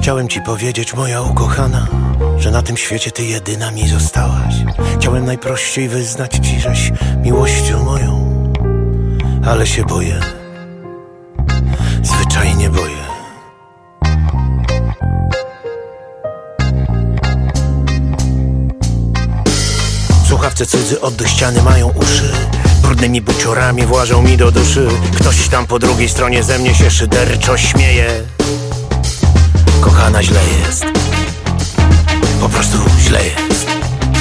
Chciałem ci powiedzieć, moja ukochana, że na tym świecie ty jedyna mi zostałaś. Chciałem najprościej wyznać ci, żeś miłością moją, ale się boję, zwyczajnie boję. W słuchawce cudzy oddech, ściany mają uszy, brudnymi buciorami włażą mi do duszy. Ktoś tam po drugiej stronie ze mnie się szyderczo śmieje. Kochana, źle jest, po prostu źle jest.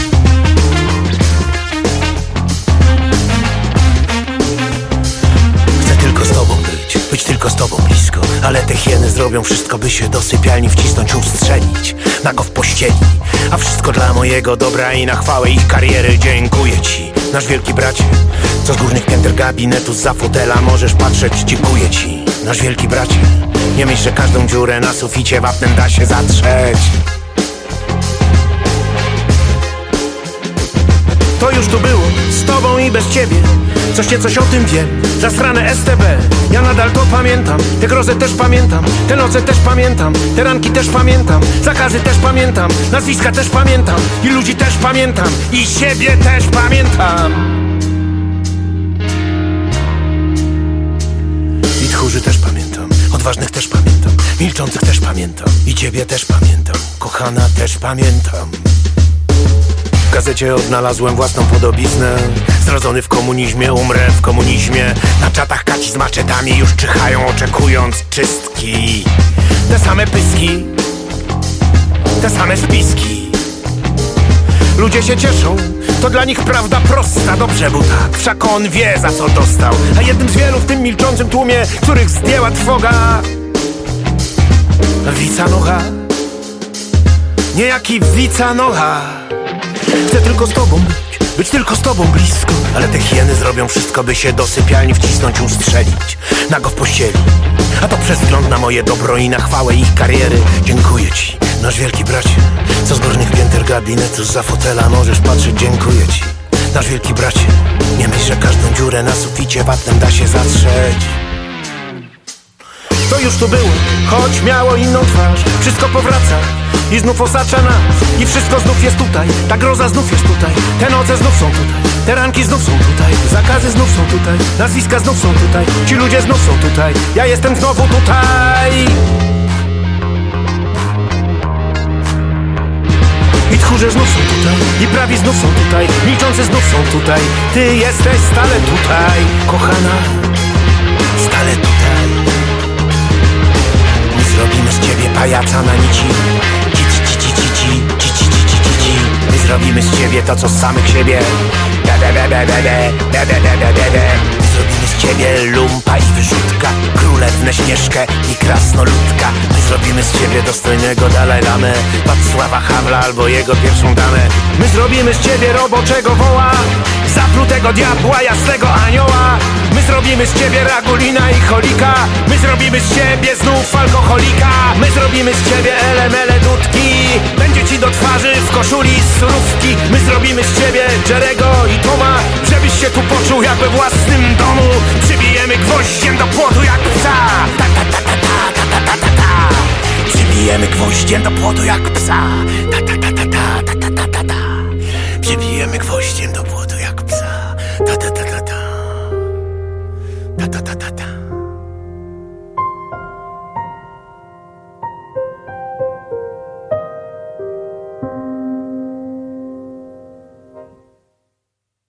Chcę tylko z tobą być tylko z tobą blisko, ale te hieny zrobią wszystko, by się do sypialni wcisnąć, ustrzelić nago w pościeli. A wszystko dla mojego dobra i na chwałę ich kariery. Dziękuję ci, nasz wielki bracie, co z górnych pięter gabinetu zza fotela możesz patrzeć. Dziękuję ci, nasz wielki bracie, nie myśl, że każdą dziurę na suficie wapnem da się zatrzeć. To już tu było, z tobą i bez ciebie. Coś o tym wiem, zasrane STB. Ja nadal to pamiętam, tę grozę też pamiętam, te noce też pamiętam, te ranki też pamiętam, zakazy też pamiętam, nazwiska też pamiętam, i ludzi też pamiętam, i siebie też pamiętam. I tchórzy też pamiętam, odważnych też pamiętam, milczących też pamiętam, i ciebie też pamiętam, kochana, też pamiętam. W gazecie odnalazłem własną podobiznę. Zrodzony w komunizmie, umrę w komunizmie. Na czatach kaci z maczetami już czyhają, oczekując czystki. Te same pyski, te same spiski. Ludzie się cieszą, to dla nich prawda prosta. Dobrze mu tak, wszak on wie, za co dostał. A jednym z wielu w tym milczącym tłumie, których zdjęła trwoga, Wicanocha, niejaki Wicanocha. Chcę tylko z tobą być tylko z tobą blisko, ale te hieny zrobią wszystko, by się do sypialni wcisnąć, ustrzelić nago w pościeli. A to przez wzgląd na moje dobro i na chwałę ich kariery. Dziękuję ci, nasz wielki bracie, co z górnych pięter gabinetu zza fotela możesz patrzeć. Dziękuję ci, nasz wielki bracie, nie myśl, że każdą dziurę na suficie wapnem da się zatrzeć. To już tu było, choć miało inną twarz. Wszystko powraca i znów osacza nas. I wszystko znów jest tutaj, ta groza znów jest tutaj. Te noce znów są tutaj, te ranki znów są tutaj, zakazy znów są tutaj, nazwiska znów są tutaj, ci ludzie znów są tutaj, ja jestem znowu tutaj. I tchórze znów są tutaj, i prawi znów są tutaj, milczący znów są tutaj. Ty jesteś stale tutaj, kochana, stale tutaj. Zrobimy z ciebie pajaca na nici. My zrobimy z ciebie to, co z samych siebie. Zrobimy z ciebie lumpa i wyrzutka, królewnę Śnieżkę i krasnoludka. My zrobimy z ciebie dostojnego Dalajlamę, Wacława Hawla albo jego pierwszą damę. My zrobimy z ciebie roboczego woła, zaplutego diabła, jasnego anioła. My zrobimy z ciebie Ragulina i Cholika. My zrobimy z ciebie znów alkoholika. My zrobimy z ciebie elemele dudki, będzie ci do twarzy w koszuli z surówki. My zrobimy z ciebie Jerego i Toma, żebyś się tu poczuł jak we własnym domu. Przybijemy gwoździem do płotu jak psa. Ta ta ta ta ta ta ta ta ta. Przybijemy gwoździem do płotu jak psa. Ta ta ta ta ta ta ta ta ta. Przybijemy gwoździem do płotu jak psa. Ta ta ta.